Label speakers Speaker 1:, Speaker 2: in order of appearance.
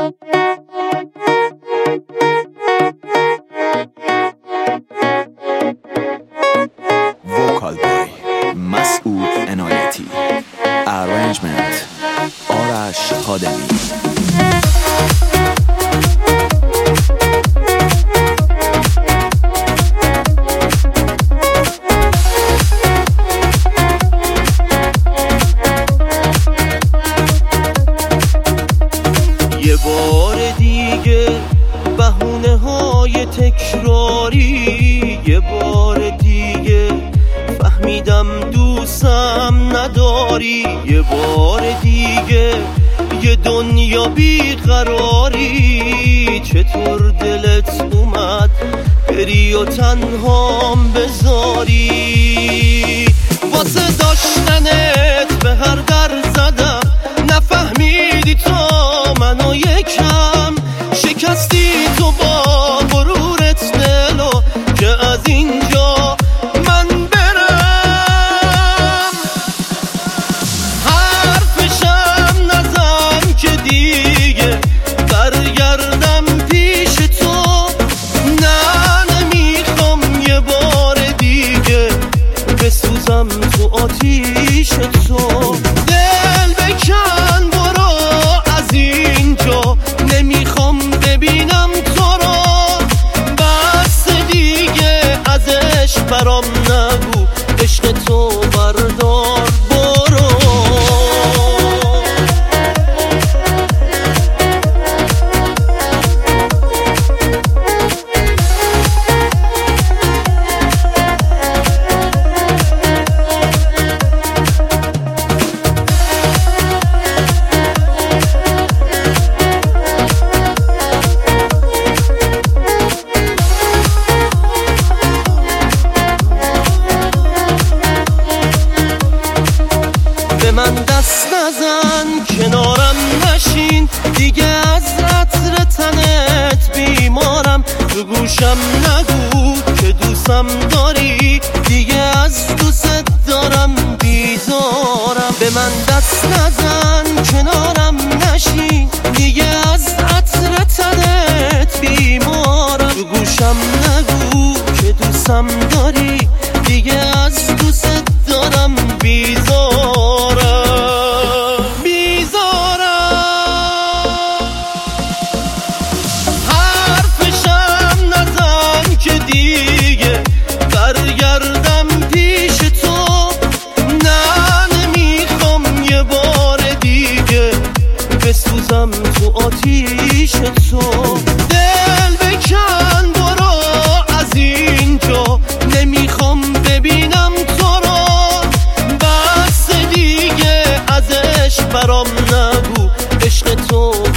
Speaker 1: وکال بای مسعود عنایتی، ارنجمنت آرش خادمی.
Speaker 2: یه بار دیگه بهونه های تکراری، یه بار دیگه فهمیدم دوستم نداری، یه بار دیگه یه دنیا بیقراری. چطور دلت اومد بری و تنهام بذاری؟ واسه داشتنت به هر در زدم، نفهمیدی تو منو یکم شکستی تو با غرورت دلو که از اینجا من برم. حرفشم نزن که دیگه برگردم پیش تو، نه نمیخوام یه بار دیگه بسوزم تو آتیش تو. دل بکن برو از اینجا، نمیخوام ببینم تو رو، بس دیگه ازش برام نگو، عشق تو بردار برو. به من دست نزن، کنارم نشین دیگه، از عطر تنت بیمارم. تو گوشم نگو که دوستم داری، دیگه از دوست دارم بیزارم. به من دست نزن، کنارم نشین دیگه، از عطر تنت بیمارم. تو گوشم نگو که دوستم داری، دیگه از دوست دارم بیزارم. حرفشم نزن که دیگه برگردم پیش تو، نه نمیخوام یه بار دیگه بسوزم تو آتیش تو. دل بکن برو از اینجا، نمیخوام ببینم تو رو، بس دیگه ازش برام نگو، عشق تو